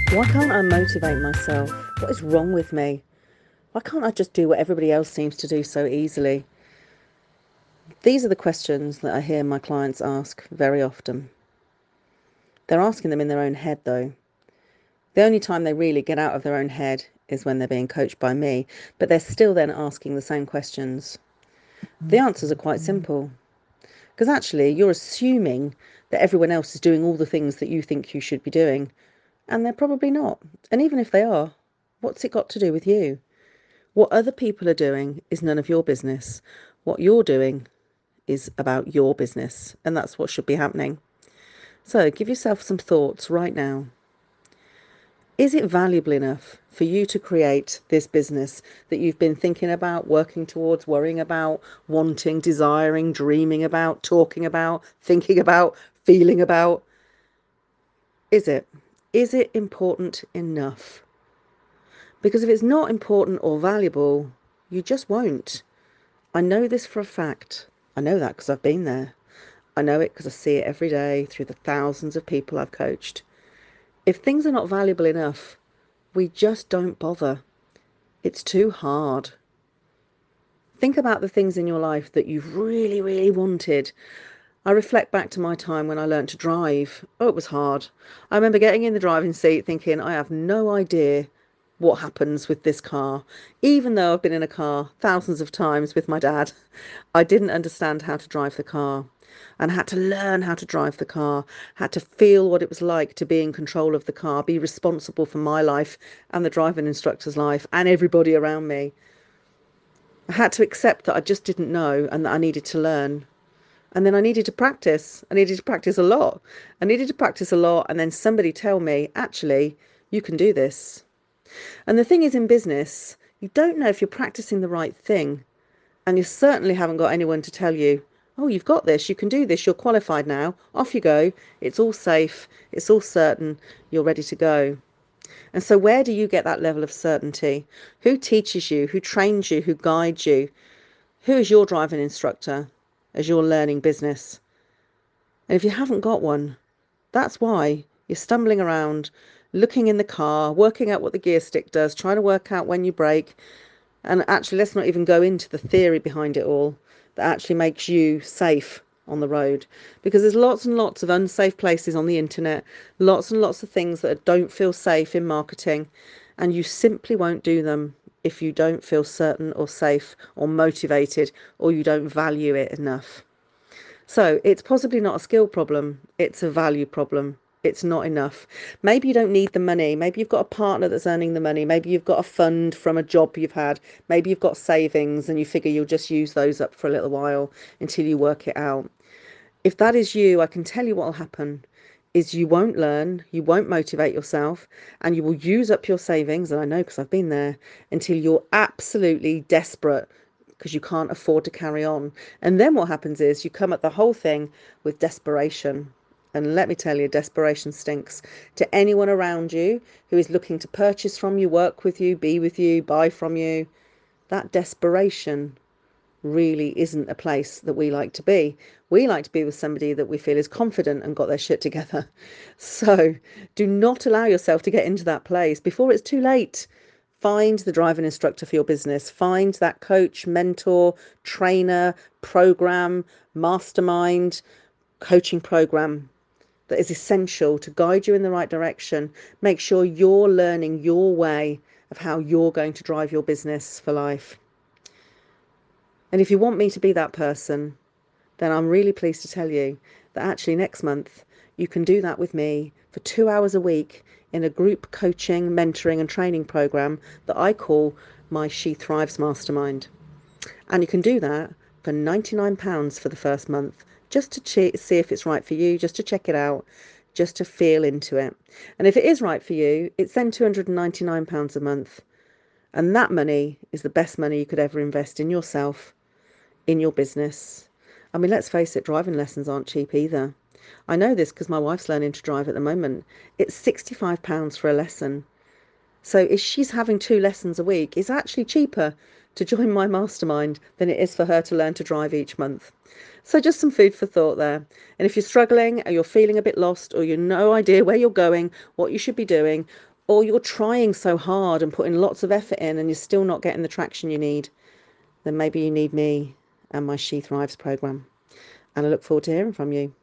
Why can't I motivate myself? What is wrong with me? Why can't I just do what everybody else seems to do so easily? These are the questions that I hear my clients ask very often. They're asking them in their own head, though. The only time they really get out of their own head is when they're being coached by me, but they're still then asking the same questions. The answers are quite simple, because actually you're assuming that everyone else is doing all the things that you think you should be doing, and they're probably not. And even if they are, what's it got to do with you? What other people are doing is none of your business. What you're doing is about your business, and that's what should be happening. So give yourself some thoughts right now. Is it valuable enough for you to create this business that you've been thinking about, working towards, worrying about, wanting, desiring, dreaming about, talking about, thinking about, feeling about? Is it? Is it important enough? Because if it's not important or valuable, you just won't. I know this for a fact. I know that because I've been there. I know it because I see it every day through the thousands of people I've coached. If things are not valuable enough, we just don't bother. It's too hard. Think about the things in your life that you've really, really wanted. I reflect back to my time when I learnt to drive. Oh, it was hard. I remember getting in the driving seat thinking, I have no idea what happens with this car. Even though I've been in a car thousands of times with my dad, I didn't understand how to drive the car and had to learn how to drive the car, had to feel what it was like to be in control of the car, be responsible for my life and the driving instructor's life and everybody around me. I had to accept that I just didn't know and that I needed to learn. And then I needed to practice. I needed to practice a lot. I needed to practice a lot and then somebody tell me, actually, you can do this. And the thing is, in business, you don't know if you're practicing the right thing. And you certainly haven't got anyone to tell you, oh, you've got this, you can do this, you're qualified now, off you go, it's all safe, it's all certain, you're ready to go. And so where do you get that level of certainty? Who teaches you, who trains you, who guides you? Who is your driving instructor as you're learning business? And if you haven't got one, that's why you're stumbling around, looking in the car, working out what the gear stick does, trying to work out when you brake. And actually, let's not even go into the theory behind it all that actually makes you safe on the road. Because there's lots and lots of unsafe places on the internet, lots and lots of things that don't feel safe in marketing, and you simply won't do them if you don't feel certain or safe or motivated or you don't value it enough. So it's possibly not a skill problem, it's a value problem. It's not enough. Maybe you don't need the money. Maybe you've got a partner that's earning the money. Maybe you've got a fund from a job you've had. Maybe you've got savings and you figure you'll just use those up for a little while until you work it out. If that is you, I can tell you what will happen is you won't learn, you won't motivate yourself, and you will use up your savings, and I know because I've been there, until you're absolutely desperate because you can't afford to carry on. And then what happens is you come at the whole thing with desperation. And let me tell you, desperation stinks. To anyone around you who is looking to purchase from you, work with you, be with you, buy from you, that desperation really isn't a place that we like to be. We like to be with somebody that we feel is confident and got their shit together. So do not allow yourself to get into that place before it's too late. Find the driving instructor for your business. Find that coach, mentor, trainer, program, mastermind, coaching program that is essential to guide you in the right direction. Make sure you're learning your way of how you're going to drive your business for life. And if you want me to be that person, then I'm really pleased to tell you that actually next month you can do that with me for 2 hours a week in a group coaching, mentoring and training program that I call my She Thrives Mastermind. And you can do that for £99 for the first month, just to see if it's right for you, just to check it out, just to feel into it. And if it is right for you, it's then £299 a month. And that money is the best money you could ever invest in yourself, in your business. I mean, let's face it, driving lessons aren't cheap either. I know this because my wife's learning to drive at the moment. It's £65 for a lesson. So if she's having 2 lessons a week, it's actually cheaper to join my mastermind than it is for her to learn to drive each month. So just some food for thought there. And if you're struggling or you're feeling a bit lost or you've no idea where you're going, what you should be doing, or you're trying so hard and putting lots of effort in and you're still not getting the traction you need, then maybe you need me and my She Thrives program. And I look forward to hearing from you.